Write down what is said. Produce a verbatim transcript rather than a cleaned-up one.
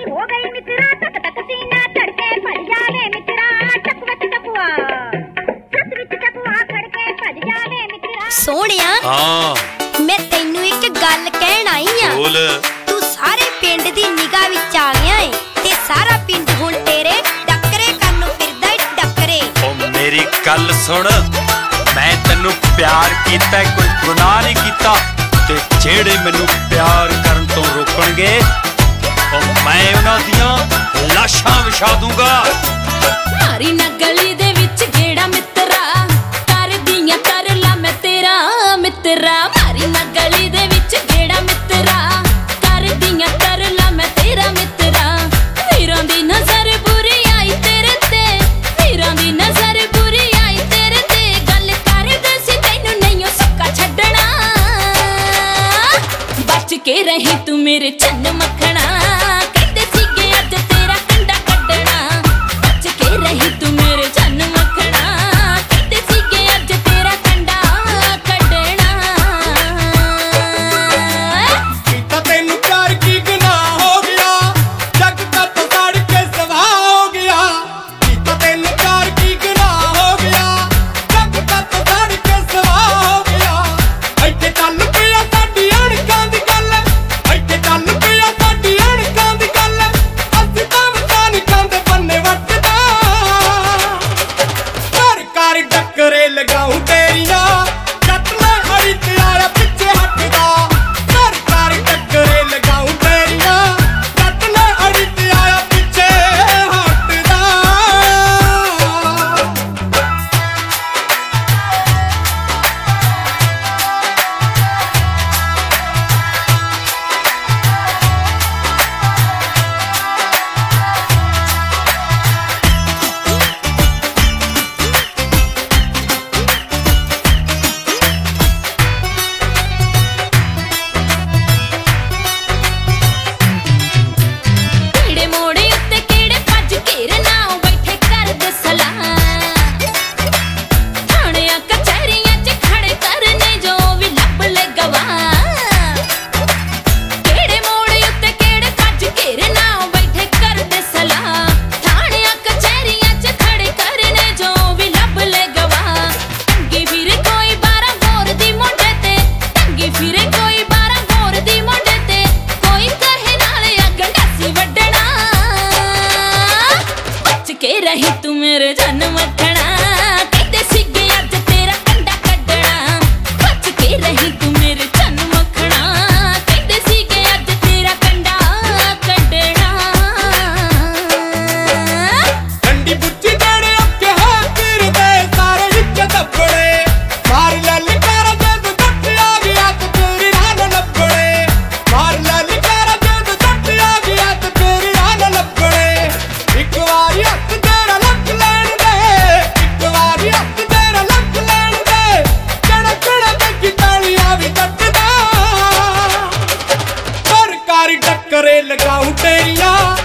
वाली हो गई मित्रा, तक तक सीना धड़के भज जावे मित्रा, टक विच टकुआ सत विच टकुआ खड़के भज जावे मित्रा। सोहणिया हां मैं तैनू एक गल कहण आई आ। बोल। तू सारे पिंड दी निगाह विच आ गया है ते सारा पिंड हुण तेरे डकरे करनों फिरदा है डकरे। ओ मेरी गल सुन, मैं तेनू प्यार कीता, कोई गुनाह नहीं कीता, ते जेड़े मैनू प्यार करन तो रोकणगे ओ मैं उन्हां दियां लाशां विछा दूंगा। मारी ना गली दे विच गेड़ा मित्रा, कर दियां कर ला मैं तेरा मित्रा। मारी ना गली दे विच गेड़ा मित्रा, कर दियां कर ला मैं तेरा मित्रा। वीरां दी नजर बुरी आई तेरे ते, वीरां दी नजर बुरी आई तेरे ते, गल करदे सी तैनू नहीं सुक्का छड्डना। बच के रही तू मेरे चन्न मखना, कहंदे सीगे अज तेरा कंडा कड्डना। बच के रही तू मेरे चन्न मखना, कहंदे सीगे अज तेरा कंडा कड्डना। कीता तैनू प्यार की गुनाह हो गया, जग का तो सड़ के सवा हो गया। कीता तैनू प्यार की गुनाह हो गया, जग का तो सड़ के सवा हो गया। ਇੱਥੇ ਚੱਲ ਪਿਆ ਸਾਡੀ ਅਣਕਾਂ ਦੀ ਗੱਲ, ਇੱਥੇ ਚੱਲ ਪਿਆ ਸਾਡੀ ਅਣਕਾਂ ਦੀ ਗੱਲ, ਅਸੀਂ ਤਾਂ ਵਸਾਂ ਨੀ ਖਾਂਦੇ ਬੰਨੇ ਵੱਟਦਾ। ਕਰ ਕਰ ਟੱਕਰੇ ਲਗਾਉਂ ਤੇਰੀਆਂ, ਜੱਟ ਮੈਂ ਹਰੀ ਤੇ ਆਇਆ ਪਿੱਛੇ ਹਟਦਾ। ਕਰ ਕਰ ਟੱਕਰੇ ਲਗਾਉਂ ਤੇਰੀਆਂ, ਜੱਟ ਮੈਂ ਹਰੀ ਤੇ ਆਇਆ ਪਿੱਛੇ ਹਟਦਾ। ਕਿਹੜੇ ਮੋੜੇ ਉੱਤੇ ਕਿਹੜੇ ਭੱਜ ਘੇਰੇ ਨਾ ਬੈਠੇ ਕਰਦੇ ਸਲਾਹ। ਥਾਣਿਆਂ ਕਚਹਿਰੀਆਂ 'ਚ ਖੜੇ ਕਰਨੇ ਜੋ ਵੀ ਲੱਭ ਲੈ ਗਵਾਹ। ਕਿਹੜੇ ਮੋੜੇ ਉੱਤੇ ਕਿਹੜੇ ਭੱਜ ਘੇਰੇ ਨਾ ਬੈਠੇ ਕਰਦੇ ਸਲਾਹ। ਥਾਣਿਆਂ ਕਚਹਿਰੀਆਂ 'ਚ ਖੜੇ ਕਰਨੇ ਜੋ ਵੀ ਲੱਭ ਲੈ ਗਵਾਹ। ਟੰਗੀ ਫਿਰੇ ਕੋਈ ਬਾਰਾਂ ਗੋਰ ਦੀ ਮੋਢੇ ਤੇ, ਟੰਗੀ ਫਿਰੇ ਕੋਈ ਬਾਰਾਂ ਗੋਰ ਦੀ ਮੋਢੇ ਤੇ, ਕੋਈ ਕਹੇ ਨਾਲ ਗੰਡਾਸੀ ਵੱਢਣਾ। ਬਚ ਕੇ ਰਹੀ ਤੂੰ ਮੇਰੇ ਜਨ ਮੱਖਣਾ, ਕਹਿੰਦੇ ਸੀਗੇ ਅੱਜ ਤੇਰਾ ਕੰਡਾ ਕੱਢਣਾ। ਬਚ ਕੇ ਰਹੀ ਤੂੰ ਮੇਰੇ ਜਨ ਮੱਖਣਾ, ਕਹਿੰਦੇ ਸੀਗੇ ਅੱਜ ਤੇਰਾ ਕੰਡਾ ਕੱਢਣਾ। ਡੰਡੀ ਬੁੱਚੀ ਜਿਹੜੇ ਅੱਗੇ ਹੈ ਫਿਰਦੇ ਸਾਰੇ ਵਿੱਚ ਦੱਬੜੇ। ਮਾਰ ਲੈ ਲਿਕਾਰਾ ਜਦ ਜੱਟ ਆ ਗਿਆ ਤੇ ਤੇਰੀ ਰਾਹ ਨਾ ਲੱਭੜੇ। ਮਾਰ ਲੈ ਲਿਕਾਰਾ ਜਦ ਜੱਟ ਆ ਗਿਆ ਤੇ ਤੇਰੀ ਰਾਹ ਨਾ ਲੱਭੜੇ। ਇੱਕ ਵਾਰੀ ਹੱਥ ਤੇਰਾ ਲੱਕ ਲੈਣ ਦੇ, ਇੱਕ ਵਾਰੀ ਹੱਥ ਤੇਰਾ ਲੱਕ ਲੈਣ ਦੇ, ਕਿਹੜਾ ਕਿਹੜਾ ਦੇਖੀ ਤਾਲੀਆਂ ਵੀ ਕੱਟਦਾ। ਕਰ ਕਰ ਟੱਕਰੇ ਲਗਾਉਂ ਤੇਰੀਆਂ,